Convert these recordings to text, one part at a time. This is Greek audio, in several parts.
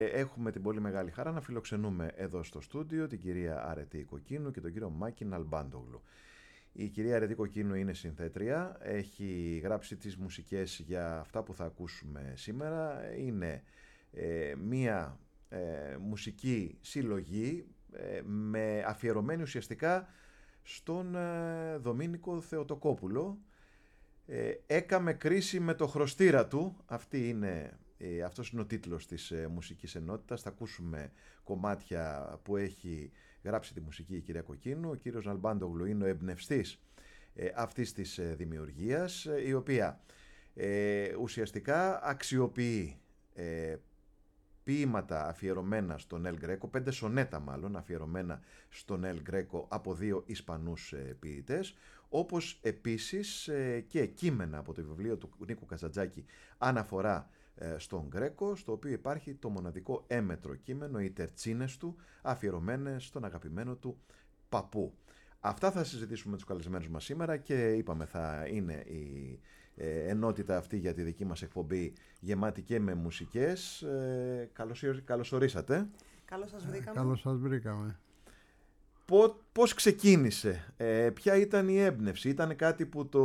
Έχουμε την πολύ μεγάλη χαρά να φιλοξενούμε εδώ στο στούντιο την κυρία Αρετή Κοκκίνου και τον κύριο Μάκη Ναλμπάντογλου. Η κυρία Αρετή Κοκκίνου είναι συνθέτρια, έχει γράψει τις μουσικές για αυτά που θα ακούσουμε σήμερα. Είναι μία μουσική συλλογή με αφιερωμένη ουσιαστικά στον Δομήνικο Θεοτοκόπουλο. Έκαμε κρίση με το χρωστήρα του. Αυτός είναι ο τίτλος της μουσικής ενότητας. Θα ακούσουμε κομμάτια που έχει γράψει τη μουσική η κυρία Κοκκίνου. Ο κύριος Ναλμπάντογλου είναι ο εμπνευστής αυτής της δημιουργίας, η οποία ουσιαστικά αξιοποιεί ποίηματα αφιερωμένα στον Ελ Γκρέκο, 5 σονέτα μάλλον αφιερωμένα στον Ελ Γκρέκο από 2 Ισπανούς ποιητές, όπως επίσης και κείμενα από το βιβλίο του Νίκου Καζαντζάκη αναφορά στον Γκρέκο, στο οποίο υπάρχει το μοναδικό έμετρο κείμενο, οι τερτσίνες του αφιερωμένες στον αγαπημένο του παππού. Αυτά θα συζητήσουμε με τους καλεσμένους μας σήμερα και είπαμε θα είναι η ενότητα αυτή για τη δική μας εκπομπή γεμάτη και με μουσικές. Καλώς ορίσατε. Καλώς σας βρήκαμε. Καλώς σας βρήκαμε. Πώς ξεκίνησε, ποια ήταν η έμπνευση, ήταν κάτι που το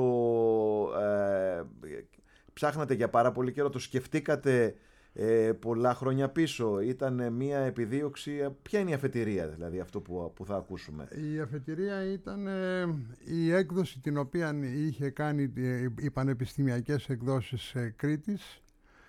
ψάχνατε για πάρα πολύ καιρό, το σκεφτήκατε πολλά χρόνια πίσω, ήταν μια επιδίωξη, ποια είναι η αφετηρία δηλαδή αυτό που θα ακούσουμε? Η αφετηρία ήταν η έκδοση την οποία είχε κάνει οι πανεπιστημιακές εκδόσεις Κρήτης,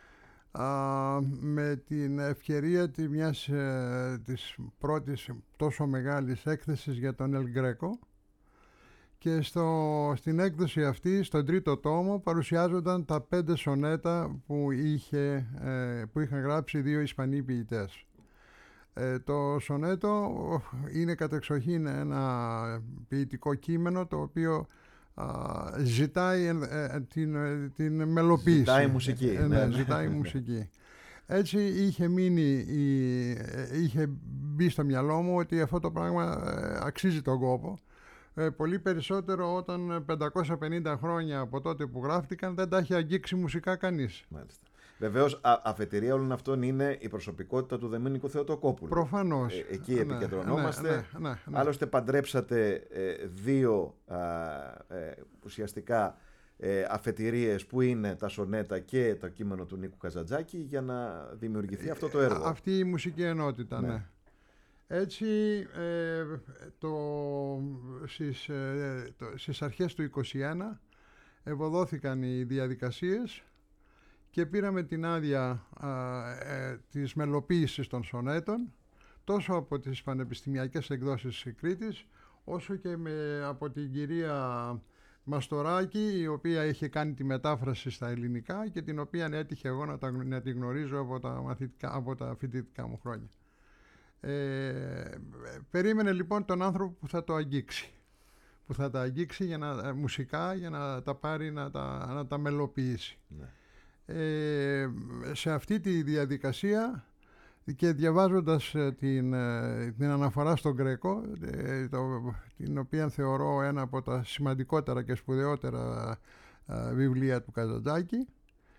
με την ευκαιρία της πρώτης τόσο μεγάλης έκθεσης για τον Ελ Γκρέκο, και στην έκδοση αυτή, στον τρίτο τόμο, παρουσιάζονταν τα 5 σονέτα που είχαν γράψει 2 Ισπανοί ποιητές. Το σονέτο είναι κατεξοχήν ένα ποιητικό κείμενο το οποίο ζητάει την μελοποίηση. Ζητάει μουσική. Ζητάει μουσική. Έτσι είχε μπει στο μυαλό μου ότι αυτό το πράγμα αξίζει τον κόπο. Πολύ περισσότερο όταν 550 χρόνια από τότε που γράφτηκαν δεν τα έχει αγγίξει μουσικά κανείς. Μάλιστα. Βεβαίως, αφετηρία όλων αυτών είναι η προσωπικότητα του Δομήνικου Θεοτοκόπουλου. Προφανώς. Εκεί επικεντρωνόμαστε. Ναι. Άλλωστε παντρέψατε 2 ουσιαστικά αφετηρίες που είναι τα σονέτα και το κείμενο του Νίκου Καζαντζάκη για να δημιουργηθεί αυτό το έργο. Αυτή η μουσική ενότητα, ναι. Έτσι, στις αρχές του 1921 ευωδόθηκαν οι διαδικασίες και πήραμε την άδεια της μελοποίησης των σονέτων, τόσο από τις πανεπιστημιακές εκδόσεις Κρήτης, όσο και από την κυρία Μαστοράκη, η οποία είχε κάνει τη μετάφραση στα ελληνικά και την οποία έτυχε εγώ να τη γνωρίζω από τα φοιτητικά μου χρόνια. Περίμενε λοιπόν τον άνθρωπο που θα το αγγίξει, μουσικά, για να τα πάρει, να τα μελοποιήσει. Ναι. Σε αυτή τη διαδικασία και διαβάζοντας την αναφορά στον Γκρέκο, την οποία θεωρώ ένα από τα σημαντικότερα και σπουδαιότερα βιβλία του Καζαντζάκη,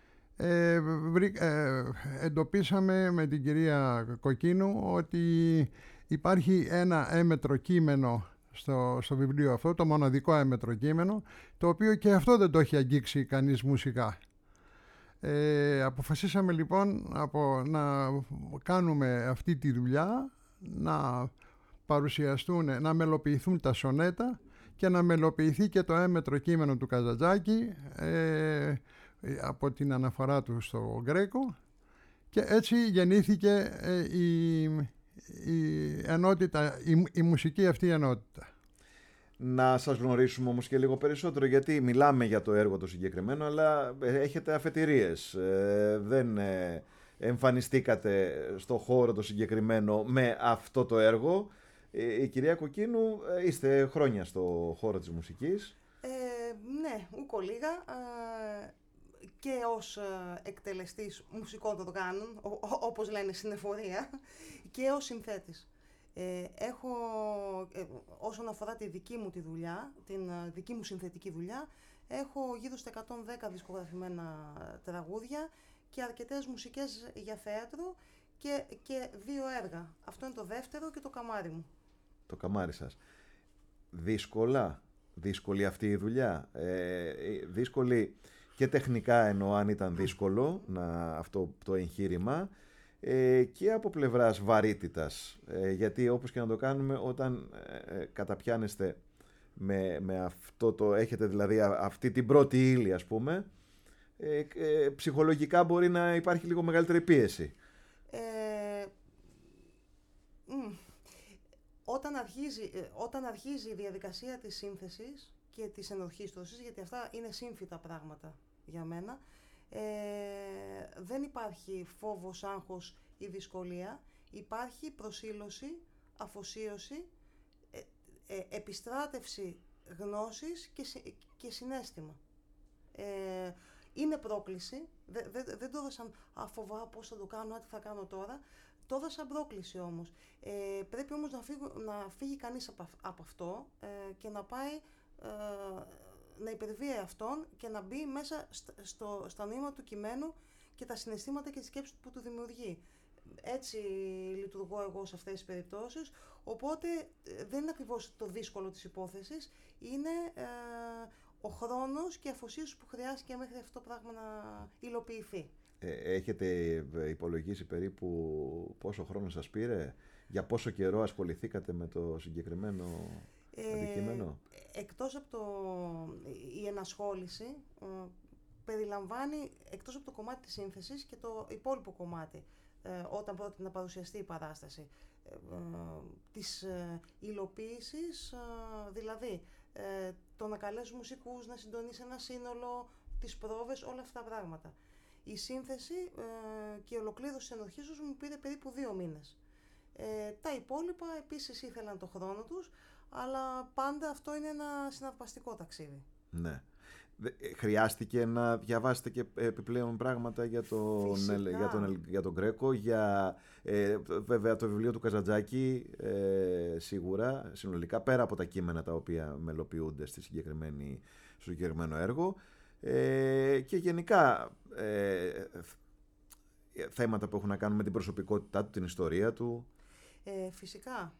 εντοπίσαμε με την κυρία Κοκκίνου ότι υπάρχει ένα έμετρο κείμενο στο βιβλίο αυτό, το μοναδικό έμετρο κείμενο, το οποίο και αυτό δεν το έχει αγγίξει κανείς μουσικά. Αποφασίσαμε λοιπόν να κάνουμε αυτή τη δουλειά, να παρουσιαστούν, να μελοποιηθούν τα σονέτα και να μελοποιηθεί και το έμετρο κείμενο του Καζαντζάκη από την αναφορά του στο Γκρέκο, και έτσι γεννήθηκε η ενότητα, η μουσική αυτή ενότητα. Να σας γνωρίσουμε όμως και λίγο περισσότερο, γιατί μιλάμε για το έργο το συγκεκριμένο, αλλά έχετε αφετηρίες. Δεν εμφανιστήκατε στο χώρο το συγκεκριμένο με αυτό το έργο. Η κυρία Κοκκίνου, είστε χρόνια στο χώρο της μουσικής. Ναι, ούκο λίγα. Και ως εκτελεστής μουσικών οργάνων, όπως λένε στην εφορία, και ως συνθέτης. Όσον αφορά τη δική μου τη δουλειά, την δική μου συνθετική δουλειά, έχω γύρω στα 110 δισκογραφημένα τραγούδια και αρκετές μουσικές για θέατρο και 2 έργα. Αυτό είναι το δεύτερο και το καμάρι μου. Το καμάρι σας. Δύσκολη αυτή η δουλειά. Δύσκολη και τεχνικά, εννοώ, αν ήταν δύσκολο αυτό το εγχείρημα, και από πλευράς βαρύτητας. Γιατί όπως και να το κάνουμε, όταν καταπιάνεστε με αυτό έχετε δηλαδή αυτή την πρώτη ύλη, ας πούμε, ψυχολογικά μπορεί να υπάρχει λίγο μεγαλύτερη πίεση. Όταν αρχίζει η διαδικασία της σύνθεσης και της ενορχήστρωσης, γιατί αυτά είναι σύμφυτα πράγματα για μένα, δεν υπάρχει φόβος, άγχος ή δυσκολία. Υπάρχει προσήλωση, αφοσίωση, επιστράτευση γνώσης και συναίσθημα. Είναι πρόκληση, δεν το έδωσαν φοβά πώς θα το κάνω, τι θα κάνω τώρα. Το έδωσαν πρόκληση όμως. Πρέπει όμως να φύγει κανείς από αυτό και να πάει να υπερβεί αυτόν και να μπει μέσα στα νοήμα του κειμένου και τα συναισθήματα και τις σκέψεις που του δημιουργεί. Έτσι λειτουργώ εγώ σε αυτές τις περιπτώσεις, οπότε δεν είναι ακριβώς το δύσκολο της υπόθεσης, είναι ο χρόνος και η αφοσίωση που χρειάζεται μέχρι αυτό το πράγμα να υλοποιηθεί. Έχετε υπολογίσει περίπου πόσο χρόνο σας πήρε, για πόσο καιρό ασχοληθήκατε με το συγκεκριμένο αντικείμενο? Εκτός από η ενασχόληση, περιλαμβάνει εκτός από το κομμάτι της σύνθεσης και το υπόλοιπο κομμάτι, όταν πρόκειται να παρουσιαστεί η παράσταση, της υλοποίησης, δηλαδή το να καλέσει μουσικούς, να συντονίσει ένα σύνολο, τις πρόβες, όλα αυτά τα πράγματα. Η σύνθεση και η ολοκλήρωση της ενορχήστρωσης μου πήρε περίπου 2 μήνες. Τα υπόλοιπα επίσης ήθελαν το χρόνο τους, αλλά πάντα αυτό είναι ένα συναρπαστικό ταξίδι. Ναι. Χρειάστηκε να διαβάσετε και επιπλέον πράγματα για τον Γκρέκο, βέβαια το βιβλίο του Καζαντζάκη, σίγουρα, συνολικά, πέρα από τα κείμενα τα οποία μελοποιούνται στο συγκεκριμένο έργο, και γενικά θέματα που έχουν να κάνουν με την προσωπικότητά του, την ιστορία του. Φυσικά.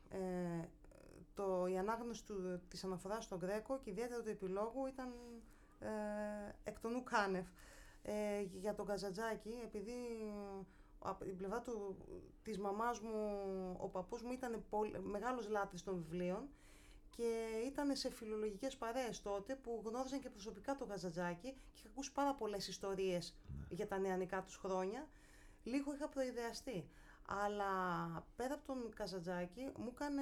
Η ανάγνωση της αναφοράς στον Γκρέκο και ιδιαίτερα του επιλόγου ήταν εκ των ουκάνευ. Για τον Καζαντζάκη, επειδή από την πλευρά της μαμάς μου, ο παππούς μου ήταν μεγάλος λάτρης των βιβλίων και ήταν σε φιλολογικές παρέες τότε που γνώριζαν και προσωπικά τον Καζαντζάκη και είχα ακούσει πάρα πολλές ιστορίες για τα νεανικά τους χρόνια. Λίγο είχα προειδεαστεί. Αλλά πέρα από τον Καζαντζάκη, μου έκανε,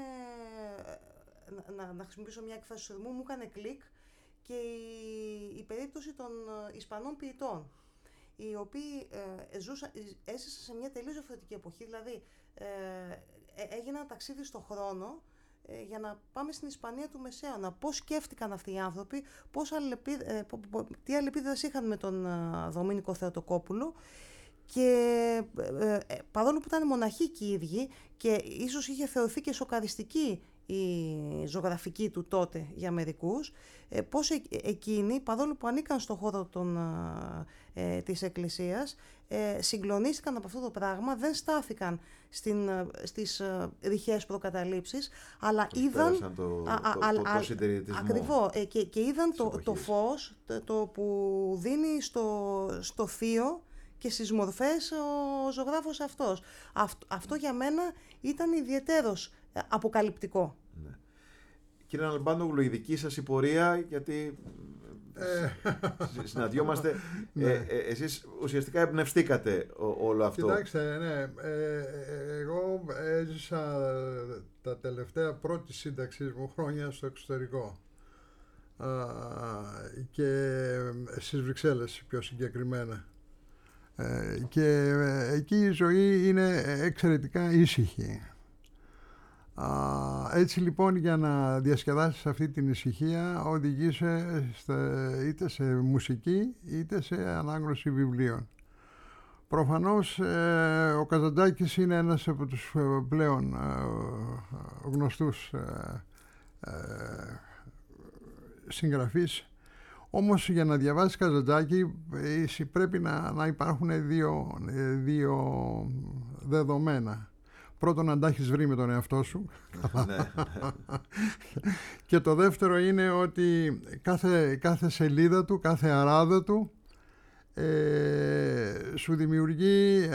να χρησιμοποιήσω μια έκφραση του μου έκανε κλικ και η περίπτωση των Ισπανών ποιητών, οι οποίοι έζησαν σε μια τελείως διαφορετική εποχή, δηλαδή έγινε ένα ταξίδι στο χρόνο για να πάμε στην Ισπανία του Μεσαίωνα. Πώς σκέφτηκαν αυτοί οι άνθρωποι, τι αλληλεπίδραση είχαν με τον Δομήνικο Θεοτοκόπουλο. Και παρόλο που ήταν μοναχοί και οι ίδιοι και ίσως είχε θεωρηθεί και σοκαριστική η ζωγραφική του τότε για μερικούς, πώς εκείνοι, παρόλο που ανήκαν στον χώρο της Εκκλησίας, συγκλονίστηκαν από αυτό το πράγμα, δεν στάθηκαν στις ρηχές προκαταλήψεις, αλλά είδαν το συντηρητισμό. Ακριβώς, και είδαν το φως το που δίνει στο θείο και στις μορφές ο ζωγράφος αυτός. Αυτό για μένα ήταν ιδιαιτέρως αποκαλυπτικό. Ναι. Κύριε Αλμπάντογλου, η δική σας η πορεία, γιατί συναντιόμαστε, εσείς ουσιαστικά εμπνευστήκατε όλο αυτό. Κοιτάξτε, ναι, εγώ έζησα τα τελευταία πρώτη σύνταξης μου χρόνια στο εξωτερικό και στις Βρυξέλλες πιο συγκεκριμένα. Και εκεί η ζωή είναι εξαιρετικά ήσυχη. Έτσι λοιπόν, για να διασκεδάσεις αυτή την ησυχία οδηγείσαι είτε σε μουσική είτε σε ανάγνωση βιβλίων. Προφανώς ο Καζαντζάκης είναι ένας από τους πλέον γνωστούς συγγραφείς, Όμως για να διαβάσεις Καζαντζάκη πρέπει να υπάρχουν δύο δεδομένα. Πρώτον, να τα έχεις βρει με τον εαυτό σου. Και το δεύτερο είναι ότι κάθε σελίδα του, κάθε αράδα του σου δημιουργεί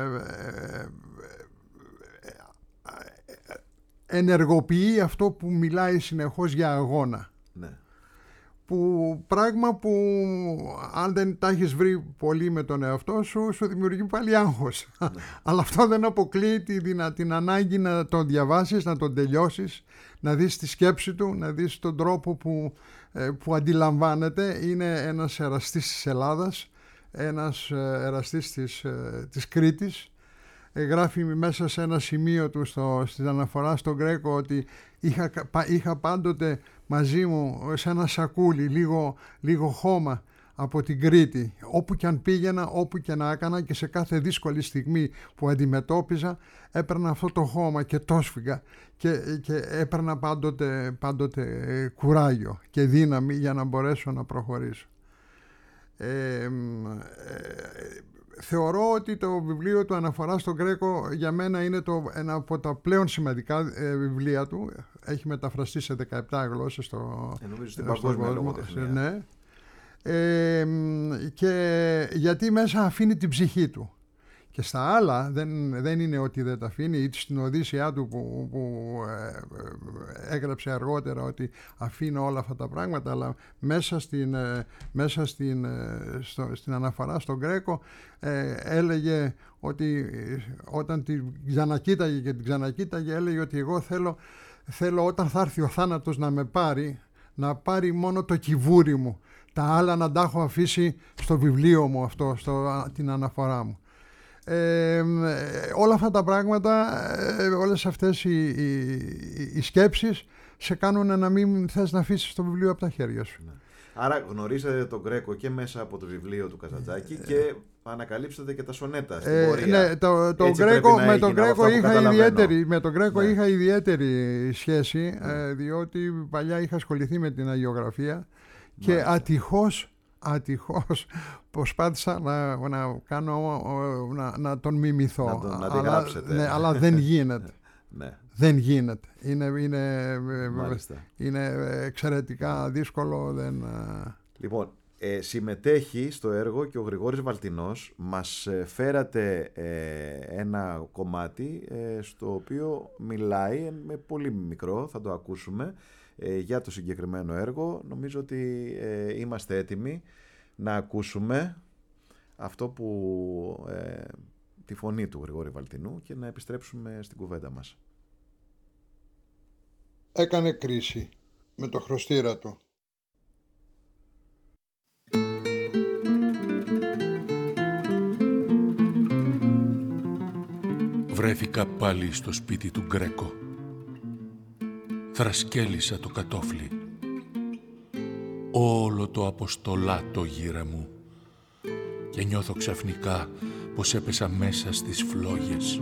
ενεργοποιεί αυτό που μιλάει συνεχώς για αγώνα. Ναι. Πράγμα που αν δεν τα έχεις βρει πολύ με τον εαυτό σου, σου δημιουργεί πάλι άγχος. Ναι. Αλλά αυτό δεν αποκλείει την ανάγκη να τον διαβάσεις, να τον τελειώσεις, να δεις τη σκέψη του, να δεις τον τρόπο που αντιλαμβάνεται. Είναι ένας εραστής της Ελλάδας, ένας εραστής της Κρήτης. Γράφει μέσα σε ένα σημείο του στην αναφορά στον Γκρέκο ότι είχα πάντοτε μαζί μου σε ένα σακούλι λίγο χώμα από την Κρήτη. Όπου και αν πήγαινα, όπου και να έκανα, και σε κάθε δύσκολη στιγμή που αντιμετώπιζα έπαιρνα αυτό το χώμα και το σφίγγα και έπαιρνα πάντοτε κουράγιο και δύναμη για να μπορέσω να προχωρήσω. Θεωρώ ότι το βιβλίο του «Αναφορά στον Γκρέκο» για μένα είναι ένα από τα πλέον σημαντικά βιβλία του. Έχει μεταφραστεί σε 17 γλώσσες νομίζω στην παγκόσμια λογοτεχνία. Ναι. Και γιατί μέσα αφήνει την ψυχή του. Και στα άλλα δεν είναι ότι δεν τα αφήνει, ή στην Οδύσσειά του που έγραψε αργότερα ότι αφήνω όλα αυτά τα πράγματα, αλλά μέσα στην αναφορά στον Γκρέκο έλεγε ότι όταν την ξανακοίταγε έλεγε ότι εγώ θέλω όταν θα έρθει ο θάνατος να πάρει μόνο το κυβούρι μου, τα άλλα να τα έχω αφήσει στο βιβλίο μου αυτό, την αναφορά μου. Όλα αυτά τα πράγματα, όλες αυτές οι σκέψεις σε κάνουν να μην θες να αφήσεις το βιβλίο από τα χέρια σου. Ναι. Άρα γνωρίζετε τον Γκρέκο και μέσα από το βιβλίο του Καζαντζάκη και ανακαλύψετε και τα σονέτα στην πορεία. Ναι, με τον Γκρέκο είχα ιδιαίτερη σχέση, διότι παλιά είχα ασχοληθεί με την αγιογραφία και ατυχώς προσπάθησα να τον μιμηθώ. Να τη γράψετε. Ναι, αλλά δεν γίνεται. Ναι. Δεν γίνεται. Είναι εξαιρετικά δύσκολο. Λοιπόν, συμμετέχει στο έργο και ο Γρηγόρης Βαλτινός. Μας φέρατε ένα κομμάτι στο οποίο μιλάει με πολύ μικρό, θα το ακούσουμε, για το συγκεκριμένο έργο. Νομίζω ότι είμαστε έτοιμοι να ακούσουμε αυτό τη φωνή του Γρηγόρη Βαλτινού και να επιστρέψουμε στην κουβέντα μας. Έκανε κρίση με το χρωστήρα του. Βρέθηκα πάλι στο σπίτι του Γκρέκο. Θρασκέλισα το κατόφλι. Όλο το αποστολάτο γύρα μου και νιώθω ξαφνικά πως έπεσα μέσα στις φλόγες.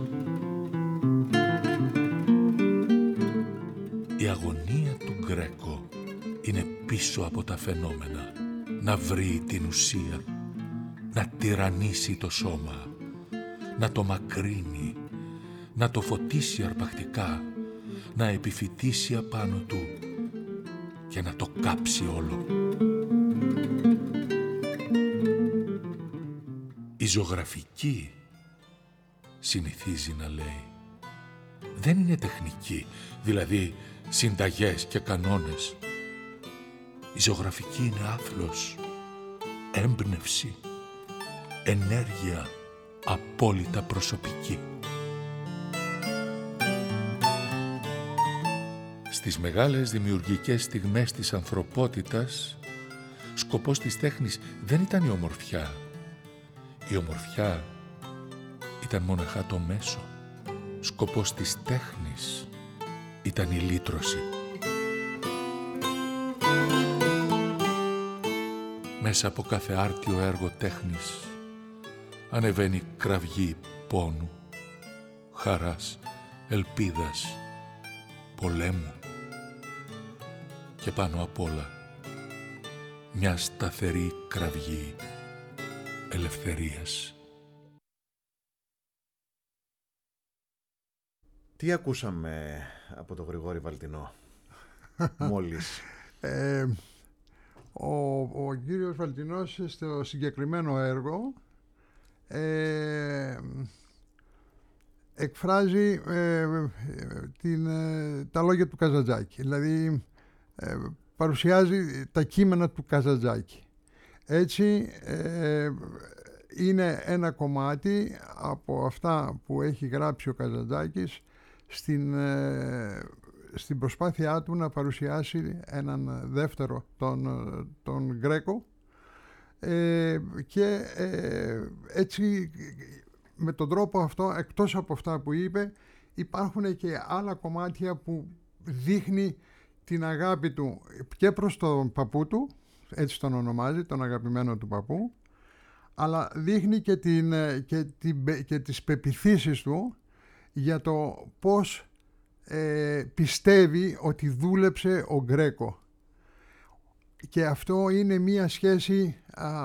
Η αγωνία του Γκρέκο είναι πίσω από τα φαινόμενα. Να βρει την ουσία, να τυραννίσει το σώμα, να το μακρύνει, να το φωτίσει αρπακτικά, να επιφυτίσει απάνω του και να το κάψει όλο. Η ζωγραφική, συνηθίζει να λέει, δεν είναι τεχνική, δηλαδή συνταγές και κανόνες. Η ζωγραφική είναι άθλος, έμπνευση, ενέργεια απόλυτα προσωπική. Στις μεγάλες δημιουργικές στιγμές της ανθρωπότητας, σκοπός της τέχνης δεν ήταν η ομορφιά. Η ομορφιά ήταν μοναχά το μέσο. Σκοπός της τέχνης ήταν η λύτρωση. Μέσα από κάθε άρτιο έργο τέχνης ανεβαίνει κραυγή πόνου, χαράς, ελπίδας, πολέμου και πάνω απ' όλα μια σταθερή κραυγή ελευθερίας. Τι ακούσαμε από τον Γρηγόρη Βαλτινό μόλις? Ο κύριος Βαλτινός στο συγκεκριμένο έργο εκφράζει τα λόγια του Καζαντζάκη. Δηλαδή παρουσιάζει τα κείμενα του Καζαντζάκη. Έτσι είναι ένα κομμάτι από αυτά που έχει γράψει ο Καζαντζάκης στην προσπάθειά του να παρουσιάσει έναν δεύτερο, τον Γκρέκο, και έτσι με τον τρόπο αυτό, εκτός από αυτά που είπε, υπάρχουν και άλλα κομμάτια που δείχνει την αγάπη του και προς τον παππού του, έτσι τον ονομάζει, τον αγαπημένο του παππού, αλλά δείχνει και τις πεποιθήσεις του για το πώς πιστεύει ότι δούλεψε ο Γκρέκο. Και αυτό είναι μία σχέση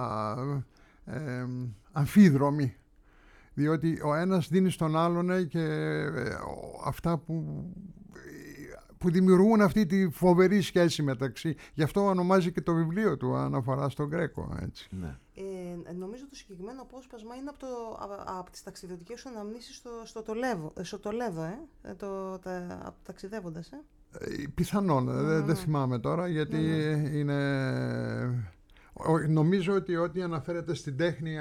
αμφίδρομη, διότι ο ένας δίνει στον άλλον και αυτά που δημιουργούν αυτή τη φοβερή σχέση μεταξύ. Γι' αυτό ονομάζει και το βιβλίο του αναφορά στον Γκρέκο. Έτσι. Ναι. Νομίζω το συγκεκριμένο απόσπασμα είναι από τις ταξιδιωτικές αναμνήσεις στο Τολέδο, ταξιδεύοντας. Πιθανόν, δεν θυμάμαι τώρα, γιατί είναι... Νομίζω ότι ό,τι αναφέρεται στην τέχνη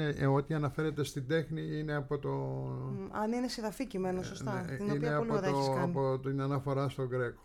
είναι από το... Αν είναι συγγραφή κειμένο, σωστά, την οποία είναι πολύ ωραία έχεις κάνει. από την αναφορά στον Γκρέκο.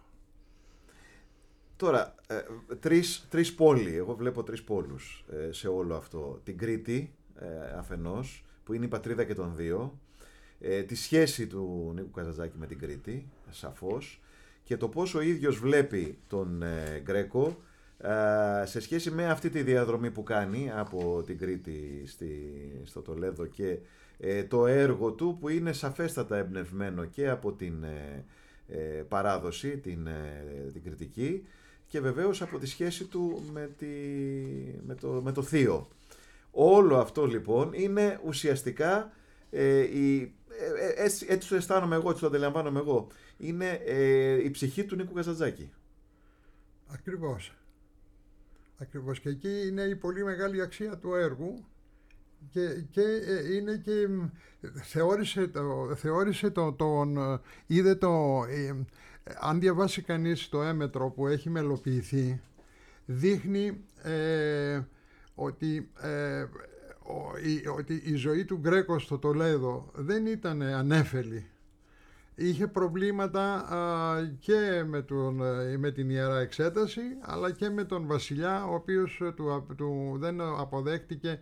Τώρα, τρεις πόλοι, εγώ βλέπω τρεις πόλους σε όλο αυτό. Την Κρήτη, αφενός, που είναι η πατρίδα και των δύο, τη σχέση του Νίκου Καζαντζάκη με την Κρήτη, σαφώς, και το πώς ο ίδιος βλέπει τον Γκρέκο σε σχέση με αυτή τη διαδρομή που κάνει από την Κρήτη στο Τολέδο και το έργο του που είναι σαφέστατα εμπνευσμένο και από την παράδοση, την κριτική, και βεβαίως από τη σχέση του με το θείο. Όλο αυτό λοιπόν είναι ουσιαστικά, έτσι το αισθάνομαι εγώ, έτσι το αντιλαμβάνομαι εγώ, είναι η ψυχή του Νίκου Καζαντζάκη. Ακριβώς. Και εκεί είναι η πολύ μεγάλη αξία του έργου και είναι και αν διαβάσει κανείς το έμετρο που έχει μελοποιηθεί, δείχνει ότι η ζωή του Γκρέκο στο Τολέδο δεν ήταν ανέφελη. Είχε προβλήματα και με την Ιερά Εξέταση, αλλά και με τον βασιλιά, ο οποίος δεν αποδέχτηκε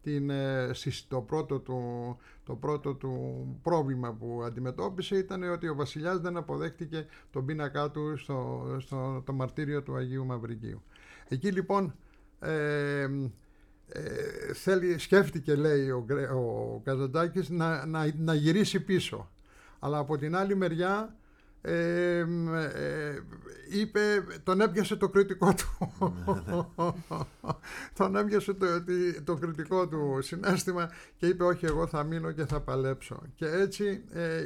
το πρώτο του πρόβλημα που αντιμετώπισε ήταν ότι ο βασιλιάς δεν αποδέχτηκε τον πίνακά του στο μαρτύριο του Αγίου Μαυρικίου. Εκεί λοιπόν σκέφτηκε, λέει ο Καζαντζάκης, να γυρίσει πίσω. Αλλά από την άλλη μεριά τον έπιασε το κριτικό του. Τον έπιασε το κριτικό του συναίσθημα και είπε όχι, εγώ θα μείνω και θα παλέψω. Και έτσι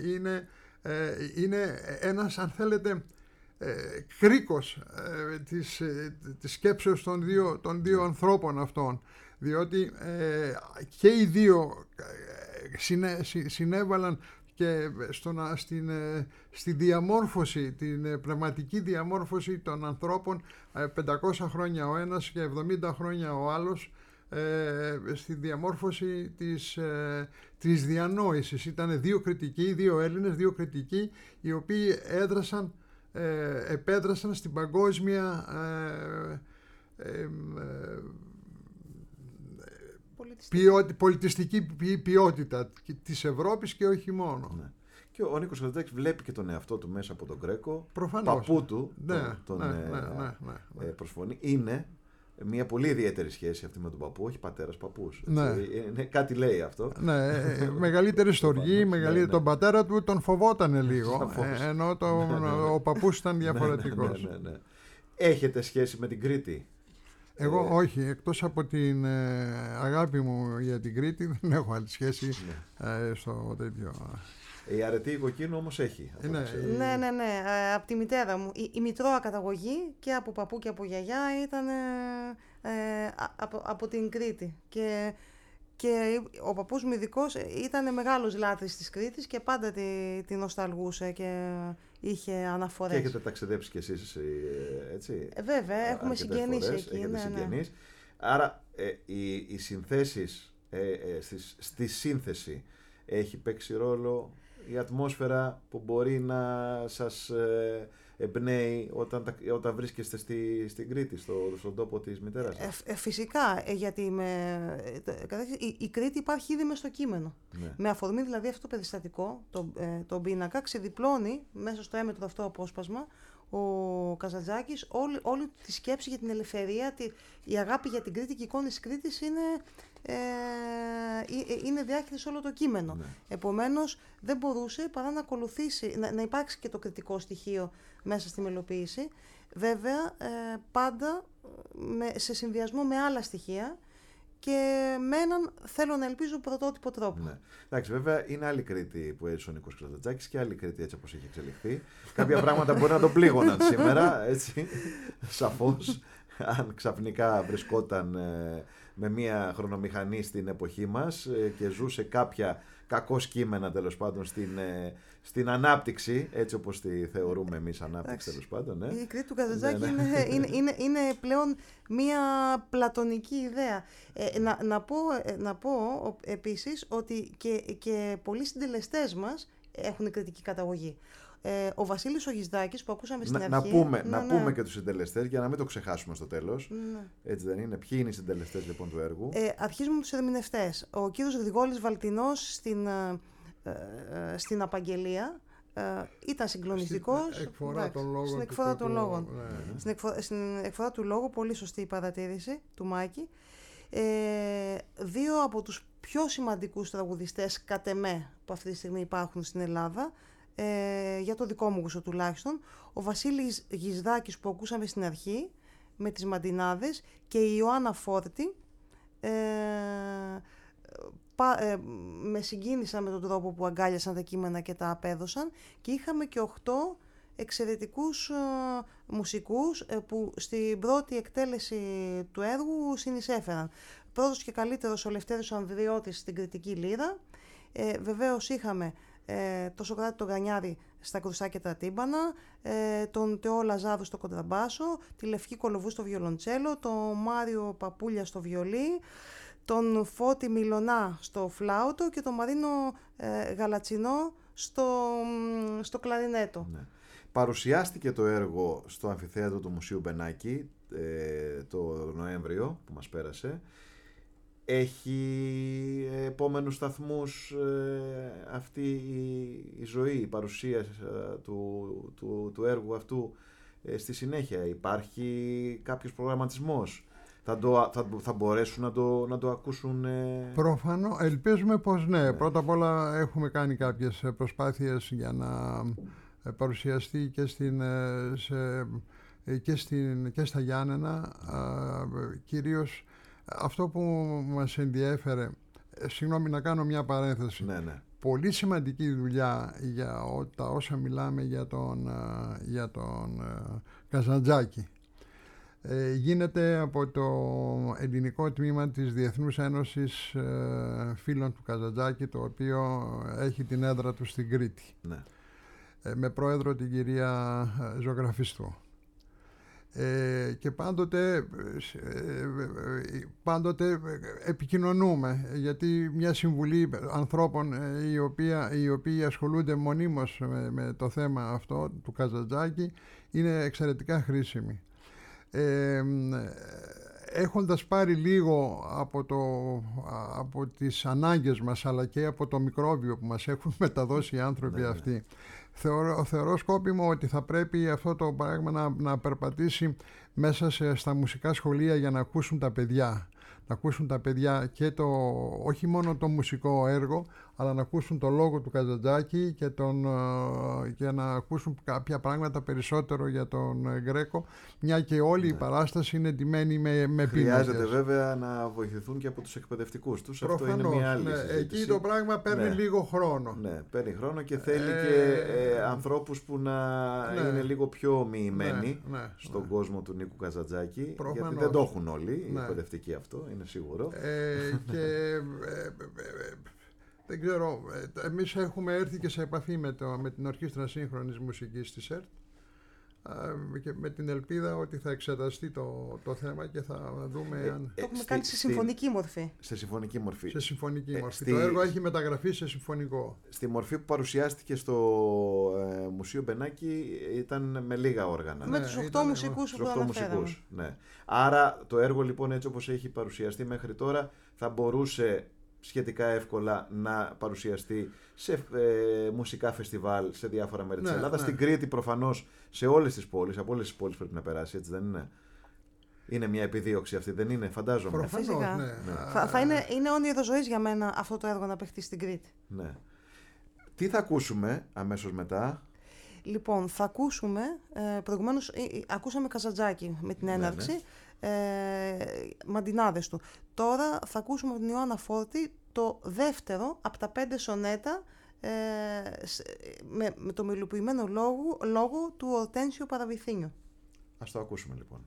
είναι ένας, αν θέλετε, κρίκος της σκέψεως των δύο ανθρώπων αυτών, διότι και οι δύο συνέβαλαν και στη διαμόρφωση, την πνευματική διαμόρφωση των ανθρώπων, 500 χρόνια ο ένας και 70 χρόνια ο άλλος, στη διαμόρφωση της διανόησης. Ήταν δύο κριτικοί, δύο Έλληνες, δύο κριτικοί, οι οποίοι επέδρασαν στην παγκόσμια πολιτιστική ποιότητα της Ευρώπης και όχι μόνο. Ναι. Και ο Νίκος Καζαντζάκης βλέπει και τον εαυτό του μέσα από τον Γκρέκο. Προφανώς. Παππού του προσφωνεί. Είναι μια πολύ ιδιαίτερη σχέση αυτή με τον παππού, όχι πατέρας παππούς. Ναι. Κάτι λέει αυτό. Ναι, μεγαλύτερη στοργή, τον πατέρα του τον φοβότανε λίγο, ενώ ο παππούς ήταν διαφορετικός. Ναι. Έχετε σχέση με την Κρήτη? Εγώ όχι, εκτός από την αγάπη μου για την Κρήτη δεν έχω άλλη σχέση στο τέτοιο. Η αρετή κοκκίνου όμως έχει. Ναι. Από τη μητέρα μου. Η μητρώα καταγωγή και από παππού και από γιαγιά ήταν από την Κρήτη. Και ο παππούς μου ειδικός ήταν μεγάλος λάτρης της Κρήτης και πάντα την νοσταλγούσε και είχε αναφορές. Και έχετε ταξιδέψει κι εσείς, έτσι. Βέβαια, έχουμε συγγενείς εκεί. Έχετε συγγενείς. Άρα οι συνθέσεις, στη σύνθεση έχει παίξει ρόλο η ατμόσφαιρα που μπορεί να σας εμπνέει όταν βρίσκεστε στην Κρήτη, στον τόπο της μητέρας σας. Φυσικά, γιατί η Κρήτη υπάρχει ήδη μες στο κείμενο. Ναι. Με αφορμή δηλαδή αυτό το περιστατικό, τον πίνακα, ξεδιπλώνει μέσα στο έμετρο αυτό απόσπασμα ο Καζαντζάκης όλη τη σκέψη για την ελευθερία, η αγάπη για την Κρήτη και η εικόνα της Κρήτης είναι διάχυτη σε όλο το κείμενο. Ναι. Επομένως δεν μπορούσε παρά να ακολουθήσει, να υπάρξει και το κριτικό στοιχείο μέσα στη μελοποίηση. Βέβαια πάντα σε συνδυασμό με άλλα στοιχεία και με έναν, θέλω να ελπίζω, πρωτότυπο τρόπο. Ναι. Εντάξει, βέβαια είναι άλλη Κρήτη που έζησε ο Νίκος Καζαντζάκης και άλλη Κρήτη έτσι όπως έχει εξελιχθεί. Κάποια πράγματα μπορεί να το πλήγωναν σήμερα, έτσι, σαφώς, αν ξαφνικά βρισκόταν με μια χρονομηχανή στην εποχή μας και ζούσε κάποια κακώς κείμενα τέλος πάντων στην ανάπτυξη, έτσι όπως τη θεωρούμε εμείς ανάπτυξη τέλος πάντων. Ναι. Η Κρήτη του Καζαντζάκη είναι πλέον μια πλατωνική ιδέα. Να πω επίσης ότι και πολλοί συντελεστές μας έχουν κριτική καταγωγή. Ο Βασίλης ο Γισδάκης που ακούσαμε στην αρχή. Να πούμε και τους συντελεστές για να μην το ξεχάσουμε στο τέλος. Ναι. Έτσι δεν είναι? Ποιοι είναι οι συντελεστές λοιπόν του έργου? Αρχίζουμε με τους ερμηνευτές. Ο κύριος Γρηγόλης Βαλτινός στην Απαγγελία ήταν συγκλονιστικός. Στην εκφορά των λόγων. Στην εκφορά του λόγου, πολύ σωστή η παρατήρηση του Μάκη. Δύο από τους πιο σημαντικούς τραγουδιστές κατ' εμέ που αυτή τη στιγμή υπάρχουν στην Ελλάδα, για το δικό μου γούστο τουλάχιστον, ο Βασίλης Γισδάκης που ακούσαμε στην αρχή με τις Μαντινάδες και η Ιωάννα Φόρτη, με συγκίνησαν με τον τρόπο που αγκάλιασαν τα κείμενα και τα απέδωσαν, και είχαμε και 8 εξαιρετικούς μουσικούς που στην πρώτη εκτέλεση του έργου συνεισέφεραν. Πρώτος και καλύτερος ο Λευτέρης ο Ανδριώτης στην κριτική λύρα. Βεβαίως είχαμε το Σοκράτη τον Γανιάρη στα κρουσά και τα τύμπανα, τον Τεό Λαζάρου στο κοντραμπάσο, τη Λευκή Κολοβού στο βιολοντσέλο, τον Μάριο Παπούλια στο βιολί, τον Φώτη Μιλωνά στο φλάουτο και τον Μαρίνο Γαλατσινό στο κλαρινέτο. Ναι. Παρουσιάστηκε το έργο στο αμφιθέατρο του Μουσείου Μπενάκη το Νοέμβριο που μας πέρασε. Έχει επόμενους σταθμούς αυτή η ζωή, η παρουσία του έργου αυτού στη συνέχεια? Υπάρχει κάποιος προγραμματισμός? Θα μπορέσουν να το ακούσουν? Προφανώς, ελπίζουμε πως ναι. Πρώτα απ' όλα έχουμε κάνει κάποιες προσπάθειες για να παρουσιαστεί και στα Γιάννενα, κυρίως. Αυτό που μας ενδιέφερε, συγγνώμη να κάνω μια παρένθεση, ναι. Πολύ σημαντική δουλειά για τα όσα μιλάμε για τον Καζαντζάκη γίνεται από το ελληνικό τμήμα της Διεθνούς Ένωσης Φίλων του Καζαντζάκη, το οποίο έχει την έδρα του στην Κρήτη, ναι. Με πρόεδρο την κυρία Ζωγραφιστού. Και πάντοτε επικοινωνούμε, γιατί μια συμβουλή ανθρώπων οι οποίοι ασχολούνται μονίμως με το θέμα αυτό του Καζαντζάκη είναι εξαιρετικά χρήσιμη. Έχοντας πάρει λίγο από τις ανάγκες μας, αλλά και από το μικρόβιο που μας έχουν μεταδώσει οι άνθρωποι αυτοί, θεωρώ σκόπιμο ότι θα πρέπει αυτό το πράγμα να περπατήσει μέσα στα μουσικά σχολεία για να ακούσουν τα παιδιά. να ακούσουν τα παιδιά και όχι μόνο το μουσικό έργο, αλλά να ακούσουν το λόγο του Καζαντζάκη και να ακούσουν κάποια πράγματα περισσότερο για τον Γκρέκο, μια και όλη η παράσταση είναι ντυμένη με πίνακες. Χρειάζεται βέβαια να βοηθηθούν και από τους εκπαιδευτικούς τους. Αυτό είναι μια άλλη συζήτηση. Εκεί το πράγμα παίρνει λίγο χρόνο. Ναι, παίρνει χρόνο και θέλει και ανθρώπους που να είναι λίγο πιο μοιημένοι στον κόσμο του Νίκου Καζαντζάκη, γιατί δεν το έχουν όλοι οι εκπαιδευτικοί, αυτό είναι σίγουρο. Δεν ξέρω, εμείς έχουμε έρθει και σε επαφή με την Ορχήστρα Σύγχρονης Μουσικής της ΕΡΤ και με την ελπίδα ότι θα εξεταστεί το θέμα και θα δούμε αν... Το έχουμε κάνει σε συμφωνική μορφή. Σε συμφωνική μορφή. Σε συμφωνική μορφή. Το έργο έχει μεταγραφεί σε συμφωνικό. Στη μορφή που παρουσιάστηκε στο Μουσείο Μπενάκη ήταν με λίγα όργανα. Με τους 8 μουσικούς που αναφέραμε. Ναι. Άρα το έργο λοιπόν έτσι όπως έχει παρουσιαστεί μέχρι τώρα θα μπορούσε σχετικά εύκολα να παρουσιαστεί σε μουσικά φεστιβάλ σε διάφορα μέρη της Ελλάδας. Στην Κρήτη προφανώς, σε όλες τις πόλεις, από όλες τις πόλεις πρέπει να περάσει, έτσι δεν είναι? Είναι μια επιδίωξη αυτή, δεν είναι? Φαντάζομαι. Προφανώς, είναι όνειρο ζωής για μένα αυτό το έργο να παιχτεί στην Κρήτη. Ναι. Τι θα ακούσουμε αμέσως μετά? Λοιπόν, θα ακούσουμε, προηγουμένως ακούσαμε Καζαντζάκη με την έναρξη, μαντινάδες του. Τώρα θα ακούσουμε την Ιωάννα Φόρτη το δεύτερο από τα 5 σονέτα με το μελοποιημένο λόγο του Ορτένσιο Παραβυθίνιο. Ας το ακούσουμε λοιπόν.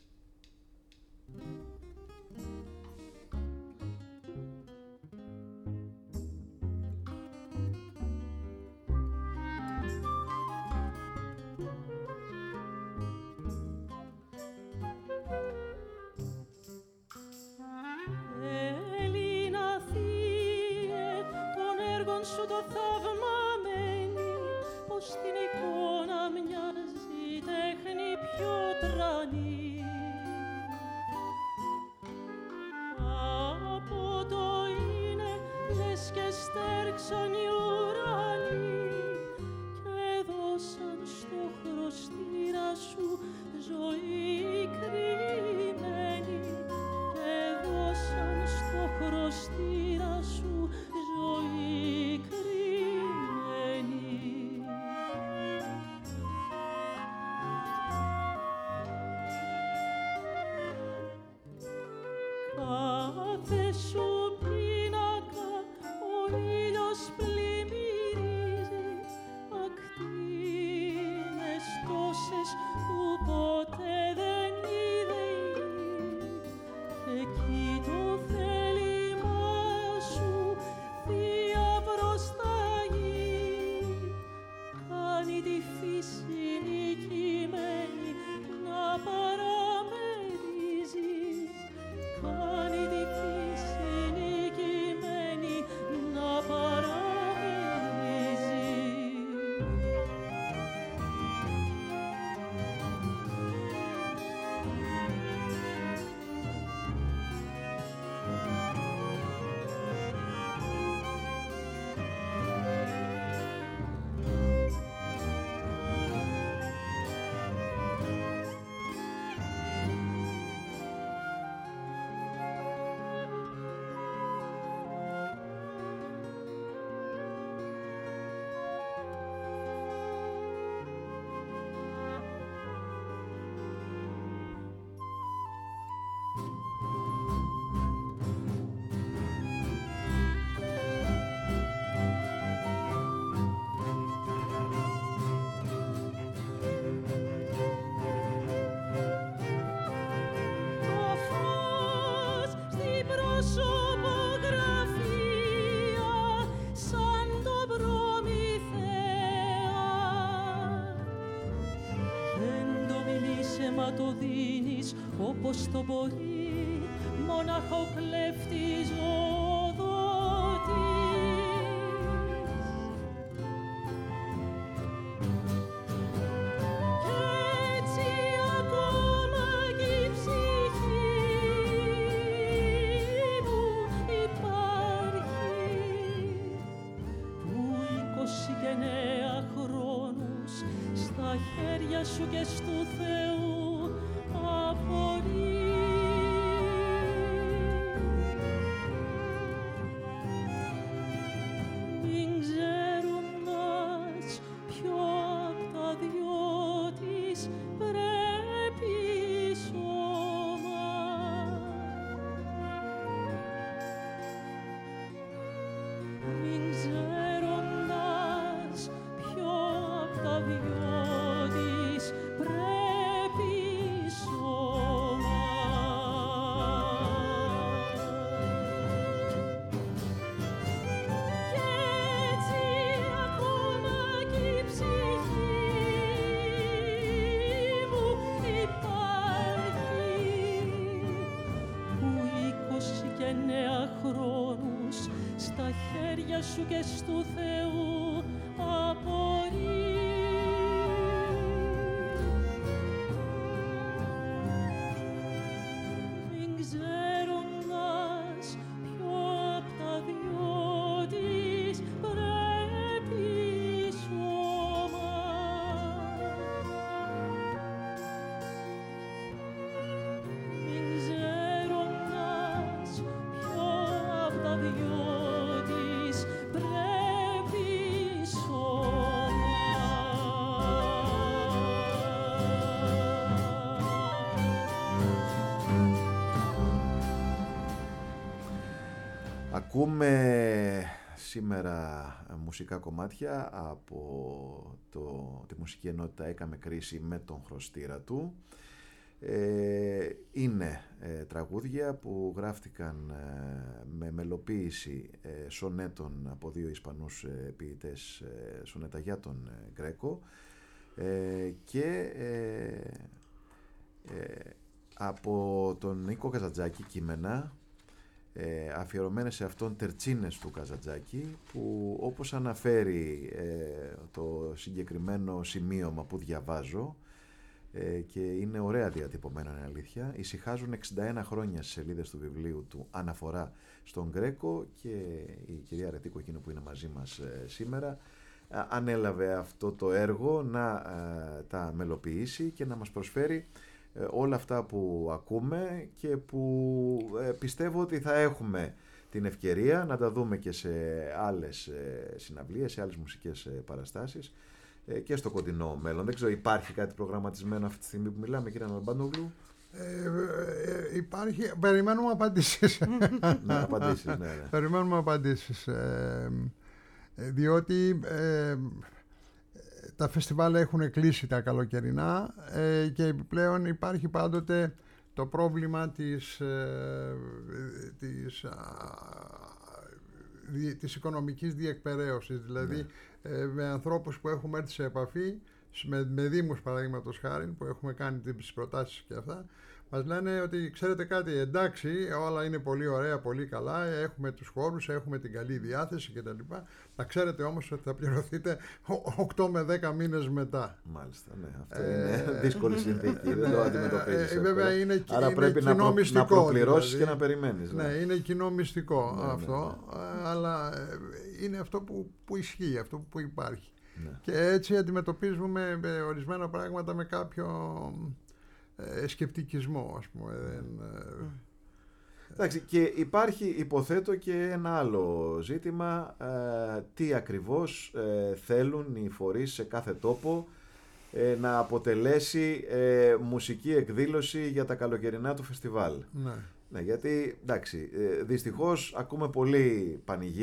Σου το θαύμα μένει, πως την εικόνα μοιάζει τέχνη πιο τρανή. Από το είναι λες και στέρξαν οι ουρανοί και δώσαν στο χρωστήρα σου ζωή κρυμμένη και δώσαν στο χρωστήρα σου ζωή κρυμμένη. Κάθε σου πίνακα ο ήλιος πλημμυρίζει, ακτίνες τόσες που ποτέ δεν είδε η γη. Εκεί το θέλημά σου θεία προσταγή κάνει τη φύση νικημένη να παραμερίζει, κάνει τη φύση νικημένη να παραμερίζει. Μα το δίνεις όπως το μπορεί μόναχα ο κλέφτης οδότης. Κι έτσι ακόμα κι η ψυχή μου υπάρχει που 29 χρόνους στα χέρια σου και στου Θεού απορεί. χέρια σου και στου Θεού απορεί. Μην ξέροντας ποιο απ' τα δυο της πρέπει σώμα. Μην ξέροντας ποιο απ' τα δυο της πρέπει σώμα. Ακούμε σήμερα μουσικά κομμάτια από τη μουσική ενότητα Έκαμε κρίση με τον χρωστήρα του. Είναι τραγούδια που γράφτηκαν με μελοποίηση σονέτων από δύο Ισπανούς ποιητές, σονέτα για τον Γκρέκο, και από τον Νίκο Καζαντζάκη κείμενα αφιερωμένες σε αυτόν τερτσίνες του Καζαντζάκη, που όπως αναφέρει το συγκεκριμένο σημείωμα που διαβάζω, και είναι ωραία διατυπωμένο, είναι αλήθεια, ησυχάζουν 61 χρόνια στις σελίδες του βιβλίου του αναφορά στον Γκρέκο, και η κυρία Αρετή Κοκκίνου που είναι μαζί μας σήμερα ανέλαβε αυτό το έργο να τα μελοποιήσει και να μας προσφέρει όλα αυτά που ακούμε και που πιστεύω ότι θα έχουμε την ευκαιρία να τα δούμε και σε άλλες συναυλίες, σε άλλες μουσικές παραστάσεις και στο κοντινό μέλλον. Δεν ξέρω, υπάρχει κάτι προγραμματισμένο αυτή τη στιγμή που μιλάμε, κύριε Ναλμπάντογλου? Υπάρχει, περιμένουμε απαντήσεις. Ναι, απαντήσεις, ναι. Περιμένουμε απαντήσεις. Διότι τα φεστιβάλ έχουν κλείσει τα καλοκαιρινά, και επιπλέον υπάρχει πάντοτε το πρόβλημα της οικονομικής διεκπεραίωσης. Δηλαδή, με ανθρώπους που έχουμε έρθει σε επαφή, με δήμους παραδείγματος χάρη, που έχουμε κάνει τις προτάσεις και αυτά, μας λένε ότι ξέρετε κάτι, εντάξει, όλα είναι πολύ ωραία, πολύ καλά, έχουμε τους χώρους, έχουμε την καλή διάθεση κτλ. Να ξέρετε όμως ότι θα πληρωθείτε 8 με 10 μήνες μετά. Μάλιστα, ναι. Αυτό είναι δύσκολη συνθήκη, δεν το αντιμετωπίζεις. Βέβαια είναι, άρα είναι πρέπει κοινό μυστικό. να προπληρώσεις δηλαδή, και να περιμένεις. Ναι, είναι κοινό μυστικό αυτό, ναι. Αλλά είναι αυτό που ισχύει, αυτό που υπάρχει. Ναι. Και έτσι αντιμετωπίζουμε ορισμένα πράγματα με κάποιο σκεπτικισμό, ας πούμε. Εντάξει, και υπάρχει, υποθέτω, και ένα άλλο ζήτημα, τι ακριβώς θέλουν οι φορείς σε κάθε τόπο να αποτελέσει μουσική εκδήλωση για τα καλοκαιρινά του φεστιβάλ. Ναι. Ναι, γιατί, εντάξει, δυστυχώς ακούμε πολύ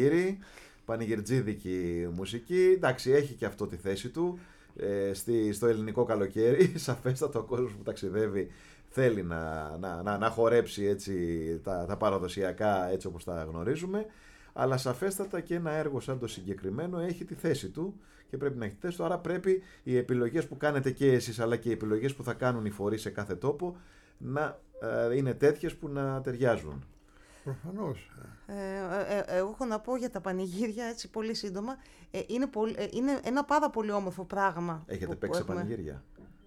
πανηγυρτζίδικη μουσική. Εντάξει, έχει και αυτό τη θέση του στο ελληνικό καλοκαίρι. Σαφέστατα ο κόσμος που ταξιδεύει θέλει να χορέψει έτσι τα παραδοσιακά, έτσι όπως τα γνωρίζουμε, αλλά σαφέστατα και ένα έργο σαν το συγκεκριμένο έχει τη θέση του και πρέπει να έχει τη θέση του, άρα πρέπει οι επιλογές που κάνετε και εσείς, αλλά και οι επιλογές που θα κάνουν οι φορείς σε κάθε τόπο, να είναι τέτοιες που να ταιριάζουν. Προφανώς. Εγώ έχω να πω για τα πανηγύρια, έτσι πολύ σύντομα. Είναι ένα πάρα πολύ όμορφο πράγμα. Έχετε παίξει πανηγύρια?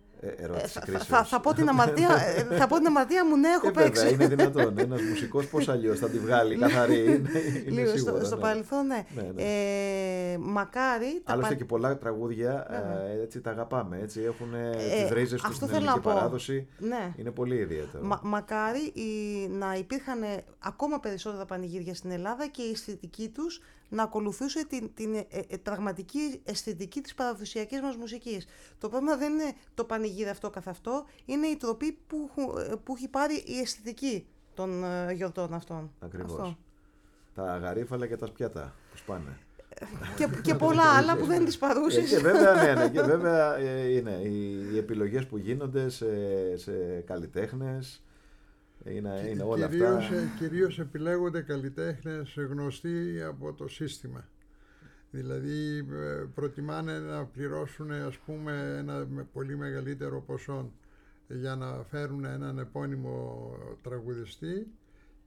Θα πω την αμαρτία μου, ναι, έχω παίξει. Βέβαια, είναι δυνατόν. Ένας μουσικός πώς αλλιώς θα τη βγάλει καθαρή? Λίγο στο παρελθόν, ναι. Μακάρι. Άλλωστε και πολλά τραγούδια έτσι τα αγαπάμε. Έτσι έχουν τις ρίζες τους στην ελληνική παράδοση. Είναι πολύ ιδιαίτερο. Μακάρι να υπήρχαν ακόμα περισσότερα πανηγύρια στην Ελλάδα και η αισθητική τους να ακολουθούσε την πραγματική αισθητική της παραδοσιακής μας μουσικής. Το πρόβλημα δεν είναι το πανηγύρι αυτό καθ' αυτό, είναι η τροπή που έχει πάρει η αισθητική των γιορτών αυτών. Ακριβώς. Αυτό. Τα γαρίφαλα και τα σπιάτα που σπάνε. Και πολλά άλλα που δεν τις παρούσεις. Και βέβαια, και βέβαια είναι οι επιλογές που γίνονται σε καλλιτέχνες. Είναι όλα αυτά. Κυρίως επιλέγονται καλλιτέχνες γνωστοί από το σύστημα. Δηλαδή προτιμάνε να πληρώσουν, ας πούμε, ένα πολύ μεγαλύτερο ποσό για να φέρουν έναν επώνυμο τραγουδιστή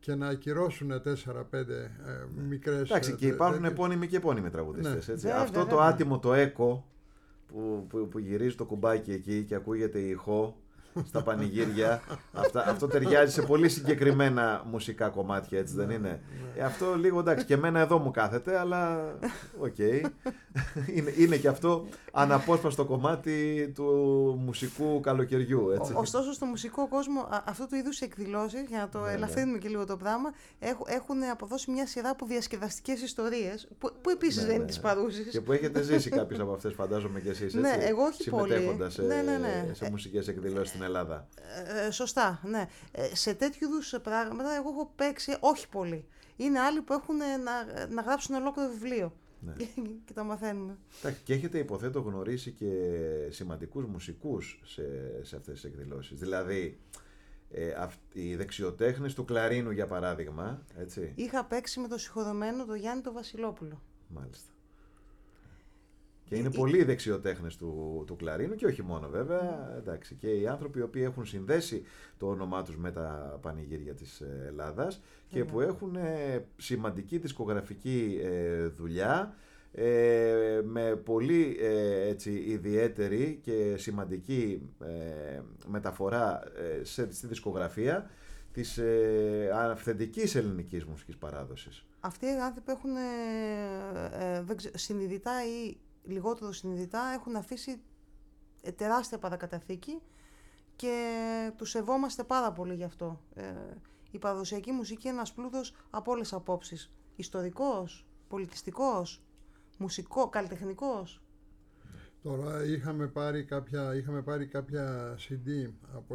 και να ακυρώσουν 4-5 μικρές... Εντάξει, και υπάρχουν επώνυμοι και επώνυμοι τραγουδιστές. Βέβαια, Αυτό το βέβαια. άτιμο το έκο που γυρίζει το κουμπάκι εκεί και ακούγεται η ηχό στα πανηγύρια, αυτό ταιριάζει σε πολύ συγκεκριμένα μουσικά κομμάτια, έτσι δεν είναι? Αυτό λίγο, εντάξει, και εμένα εδώ μου κάθεται, αλλά οκ. Είναι και αυτό αναπόσπαστο κομμάτι του μουσικού καλοκαιριού, έτσι. Ωστόσο, στο μουσικό κόσμο, αυτού του είδους εκδηλώσεις, για να το ελαφρύνουμε και λίγο το πράγμα, έχουν αποδώσει μια σειρά από διασκεδαστικές ιστορίες, που επίσης δεν είναι τις παρούσες. Και που έχετε ζήσει κάποιες από αυτές, φαντάζομαι και εσείς, έτσι, Ναι, εγώ όχι πολύ. συμμετέχοντας σε μουσικές εκδηλώσεις στην Ελλάδα. Σωστά, ναι. Σε τέτοιου είδους πράγματα εγώ έχω παίξει, όχι πολύ. Είναι άλλοι που έχουν να γράψουν ολόκληρο βιβλίο. Ναι. Και τα μαθαίνουμε. Και έχετε, υποθέτω, γνωρίσει και σημαντικούς μουσικούς σε αυτές τις εκδηλώσεις. Δηλαδή, οι δεξιοτέχνες του κλαρίνου, για παράδειγμα, έτσι. Είχα παίξει με το συγχωρεμένο τον Γιάννη τον Βασιλόπουλο. Μάλιστα. Και είναι πολλοί οι δεξιοτέχνες του κλαρίνου και όχι μόνο, βέβαια. Εντάξει, και οι άνθρωποι οι οποίοι έχουν συνδέσει το όνομά τους με τα πανηγύρια της Ελλάδας και που έχουν σημαντική δισκογραφική δουλειά, με πολύ ιδιαίτερη και σημαντική μεταφορά στη δισκογραφία της αυθεντικής ελληνικής μουσικής παράδοσης. Αυτοί οι άνθρωποι έχουν συνειδητά ή λιγότερο συνειδητά έχουν αφήσει τεράστια παρακαταθήκη και τους σεβόμαστε πάρα πολύ γι' αυτό. Η παραδοσιακή μουσική είναι ένας πλούτος από όλες τις απόψεις. Ιστορικός, πολιτιστικός, μουσικό, καλλιτεχνικός. Τώρα είχαμε πάρει κάποια CD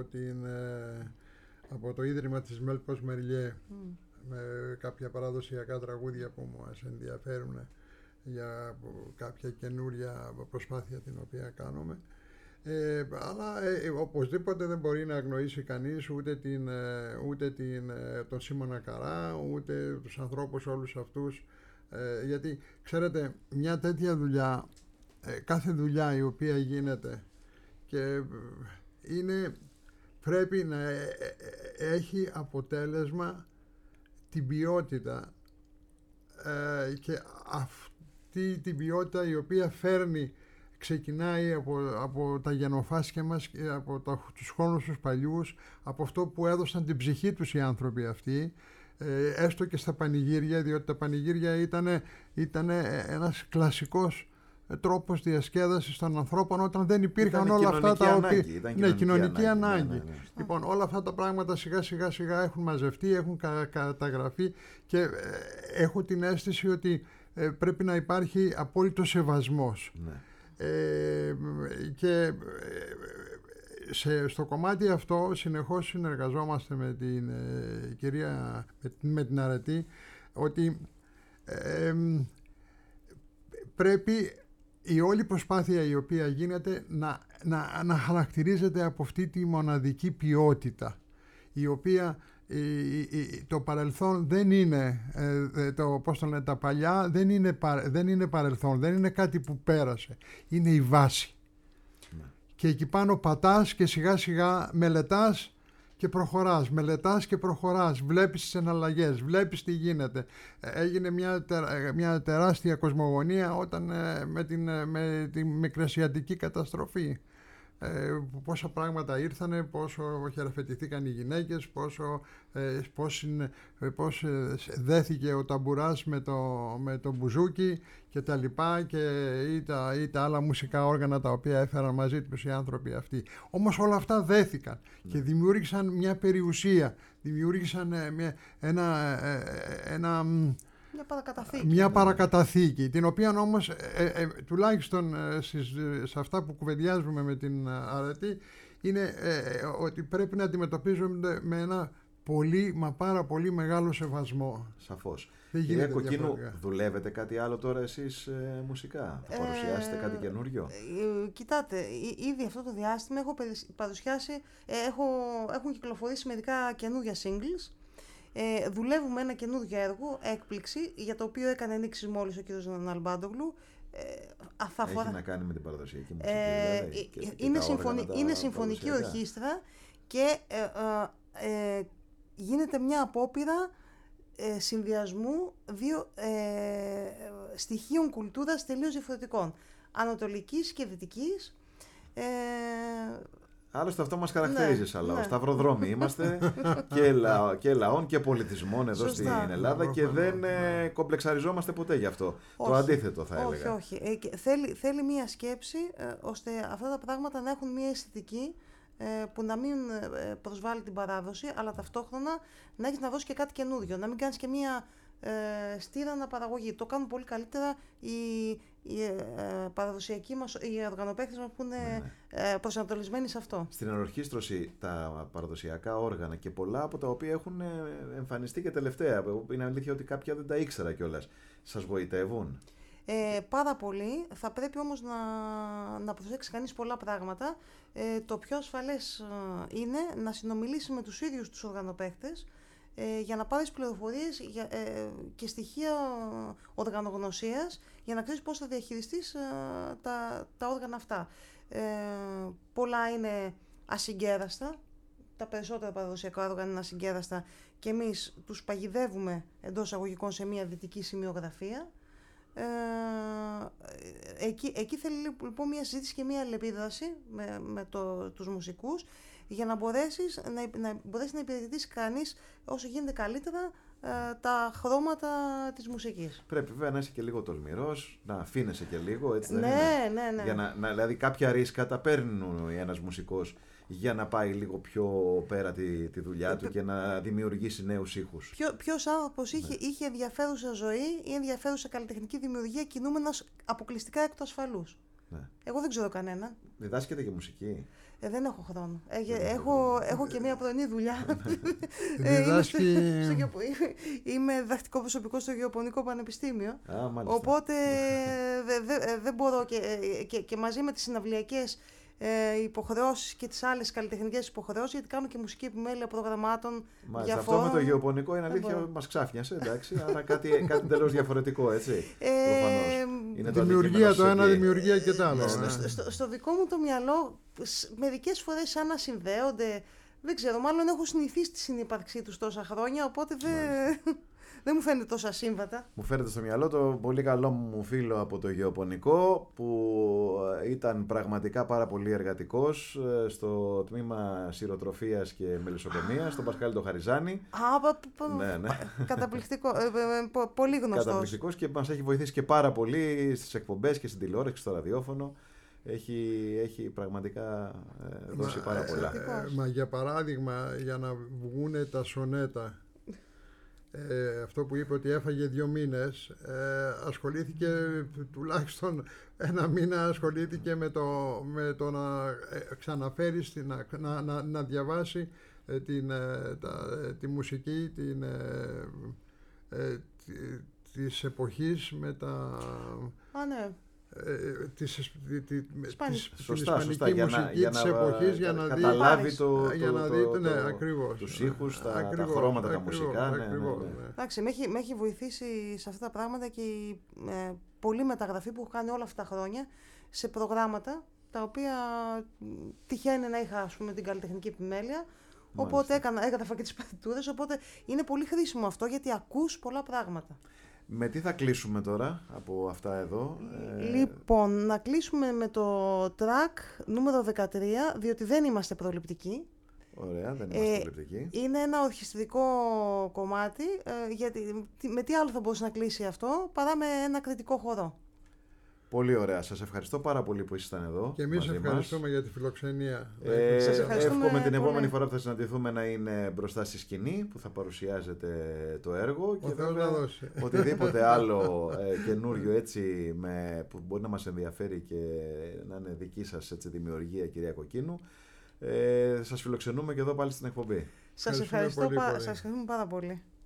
από το Ίδρυμα της Μέλπος Μεριέ με κάποια παραδοσιακά τραγούδια που μας ενδιαφέρουν για κάποια καινούρια προσπάθεια την οποία κάνουμε. Αλλά οπωσδήποτε δεν μπορεί να αγνοήσει κανείς ούτε τον Σίμωνα Καρά, ούτε τους ανθρώπους όλους αυτούς, γιατί ξέρετε, μια τέτοια δουλειά, κάθε δουλειά η οποία γίνεται και πρέπει να έχει αποτέλεσμα την ποιότητα, και αυτή την ποιότητα η οποία ξεκινάει από τα γενοφάσκια μας, από τους χρόνους τους παλιούς, από αυτό που έδωσαν την ψυχή τους οι άνθρωποι αυτοί, έστω και στα πανηγύρια, διότι τα πανηγύρια ήταν ένας κλασικός τρόπος διασκέδασης των ανθρώπων όταν δεν υπήρχαν όλα αυτά τα οποία... Ναι, κοινωνική ανάγκη. Ναι. Λοιπόν, όλα αυτά τα πράγματα σιγά έχουν μαζευτεί, έχουν καταγραφεί και έχω την αίσθηση ότι πρέπει να υπάρχει απόλυτο σεβασμός. Ναι. Και στο κομμάτι αυτό συνεχώς συνεργαζόμαστε με την κυρία, με την Αρετή, ότι πρέπει η όλη προσπάθεια η οποία γίνεται να χαρακτηρίζεται από αυτή τη μοναδική ποιότητα, η οποία το παρελθόν δεν είναι, τα παλιά δεν είναι παρελθόν, δεν είναι κάτι που πέρασε, είναι η βάση. Ναι. Και εκεί πάνω πατάς και σιγά σιγά μελετάς και προχωράς, βλέπεις τις εναλλαγές, βλέπεις τι γίνεται. Έγινε μια τεράστια κοσμογονία όταν με τη μικρασιατική καταστροφή. Πόσα πράγματα ήρθανε, πόσο χειραφετηθήκαν οι γυναίκες, πώς δέθηκε ο ταμπουράς με το μπουζούκι και τα λοιπά, ή τα άλλα μουσικά όργανα τα οποία έφεραν μαζί τους οι άνθρωποι αυτοί. Όμως όλα αυτά δέθηκαν και δημιούργησαν μια περιουσία, δημιούργησαν μια παρακαταθήκη, την οποία όμως τουλάχιστον σε αυτά που κουβεντιάζουμε με την Αρετή είναι ότι πρέπει να αντιμετωπίζουμε με ένα πάρα πολύ μεγάλο σεβασμό. Σαφώς. Κυρία Κοκκίνου, δουλεύετε κάτι άλλο τώρα εσείς μουσικά? Θα παρουσιάσετε κάτι καινούριο? Κοιτάτε, ήδη αυτό το διάστημα έχω παρουσιάσει, έχουν κυκλοφορήσει μερικά καινούργια singles. Δουλεύουμε ένα καινούργιο έργο, έκπληξη, για το οποίο έκανε ενίξεις μόλις ο κ. Ναλμπάντογλου. Έχει να κάνει με την παραδοσιακή μουσική, είναι συμφωνική ορχήστρα και γίνεται μια απόπειρα συνδυασμού δύο στοιχείων κουλτούρας τελείως διαφορετικών, ανατολικής και δυτικής. Άλλωστε αυτό μας χαρακτηρίζει σαν λαό. Ναι. Σταυροδρόμοι είμαστε και λαών και πολιτισμών εδώ στην Ελλάδα και δεν κομπλεξαριζόμαστε ποτέ γι' αυτό. Όχι, το αντίθετο θα έλεγα. Όχι. Θέλει μία σκέψη ώστε αυτά τα πράγματα να έχουν μία αισθητική που να μην προσβάλλει την παράδοση, αλλά ταυτόχρονα να έχεις να δώσεις και κάτι καινούριο, να μην κάνεις και μία στήρα αναπαραγωγή. Το κάνουν πολύ καλύτερα οι παραδοσιακοί μας, οι οργανοπαίκτες μας που είναι προσανατολισμένοι σε αυτό. Στην ανορχήστρωση τα παραδοσιακά όργανα και πολλά από τα οποία έχουν εμφανιστεί και τελευταία. Είναι αλήθεια ότι κάποια δεν τα ήξερα κιόλας. Σας βοητεύουν? Πάρα πολύ. Θα πρέπει όμως να προσέξει κανείς πολλά πράγματα. Το πιο ασφαλές είναι να συνομιλήσει με τους ίδιους τους οργανοπαίκτες για να πάρεις πληροφορίες και στοιχεία οργανογνωσίας για να ξέρεις πώς θα διαχειριστείς τα όργανα αυτά. Πολλά είναι ασυγκέραστα, τα περισσότερα παραδοσιακά όργανα είναι ασυγκέραστα και εμείς τους παγιδεύουμε εντός εισαγωγικών σε μια δυτική σημειογραφία. Εκεί θέλει λοιπόν μια συζήτηση και μια αλληλεπίδραση με τους μουσικούς για να μπορέσεις να υπηρετήσεις κανείς όσο γίνεται καλύτερα τα χρώματα της μουσικής. Πρέπει βέβαια να είσαι και λίγο τολμηρός, να αφήνεσαι και λίγο, έτσι δεν είναι? Ναι. Δηλαδή κάποια ρίσκα τα παίρνουν ένας μουσικός για να πάει λίγο πιο πέρα τη δουλειά του και να δημιουργήσει νέους ήχους. Ποιος άνθρωπος είχε ενδιαφέρουσα ζωή ή ενδιαφέρουσα καλλιτεχνική δημιουργία κινούμενος αποκλειστικά εκ του ασφαλούς? Ναι. Εγώ δεν ξέρω κανέναν. Διδάσκεται και μουσική? Δεν έχω χρόνο. Έχω και μια πρωινή δουλειά. Είμαι διδακτικό προσωπικό στο Γεωπονικό Πανεπιστήμιο. Οπότε δεν μπορώ και μαζί με τις συναυλιακές υποχρεώσεις και τις άλλες καλλιτεχνικές υποχρεώσεις, γιατί κάνω και μουσική επιμέλεια προγραμμάτων διαφόρων. Αυτό με το γεωπονικό είναι αλήθεια, μας ξάφνιασε, εντάξει, άρα κάτι τελείως διαφορετικό, έτσι. Είναι δημιουργία το ένα, δημιουργία και το άλλο. Στο δικό μου το μυαλό, μερικές φορές σαν να συνδέονται, δεν ξέρω, μάλλον έχω συνηθίσει τη συνύπαρξή τους τόσα χρόνια, οπότε δεν μου φαίνεται τόσο ασύμβατα. Μου φέρετε στο μυαλό το πολύ καλό μου φίλο από το Γεωπονικό που ήταν πραγματικά πάρα πολύ εργατικός στο τμήμα σειροτροφίας και μελισσοκομείας, τον Πασχάλη τον Χαριζάνη. Ναι. Καταπληκτικό, πολύ γνωστός. Καταπληκτικός και μας έχει βοηθήσει και πάρα πολύ στις εκπομπές και στην τηλεόραση και στο ραδιόφωνο. Έχει πραγματικά δώσει πάρα πολλά. Μα για παράδειγμα, για να βγούνε τα σονέτα, αυτό που είπε ότι έφαγε 2 μήνες, ασχολήθηκε τουλάχιστον 1 μήνα, ασχολήθηκε με το να ξαναφέρει, να διαβάσει τη μουσική της εποχής με τα... ναι. Την σωστά, ισπανική μουσική της εποχής για να καταλάβει τους ήχους, τα χρώματα, τα μουσικά. Εντάξει, με έχει βοηθήσει σε αυτά τα πράγματα και η πολλή μεταγραφή που έχω κάνει όλα αυτά τα χρόνια σε προγράμματα τα οποία τυχαίνει να είχα, ας πούμε, την καλλιτεχνική επιμέλεια. Οπότε έγραφα και τις παρτιτούρες, οπότε είναι πολύ χρήσιμο αυτό γιατί ακούς πολλά πράγματα. Με τι θα κλείσουμε τώρα από αυτά εδώ? Λοιπόν, να κλείσουμε με το track νούμερο 13, διότι δεν είμαστε προληπτικοί. Ωραία, δεν είμαστε προληπτικοί. Είναι ένα ορχιστρικό κομμάτι, γιατί με τι άλλο θα μπορούσε να κλείσει αυτό παρά με ένα κριτικό χορό. Πολύ ωραία. Σας ευχαριστώ πάρα πολύ που ήσασταν εδώ. Και εμείς ευχαριστούμε για τη φιλοξενία. Σας ευχαριστούμε. Εύχομαι την επόμενη φορά που θα συναντηθούμε να είναι μπροστά στη σκηνή που θα παρουσιάζετε το έργο και βέβαια οτιδήποτε άλλο καινούριο έτσι που μπορεί να μας ενδιαφέρει και να είναι δική σας έτσι, δημιουργία, κυρία Κοκκίνου. Σας φιλοξενούμε και εδώ πάλι στην εκπομπή. Σας ευχαριστούμε πάρα πολύ.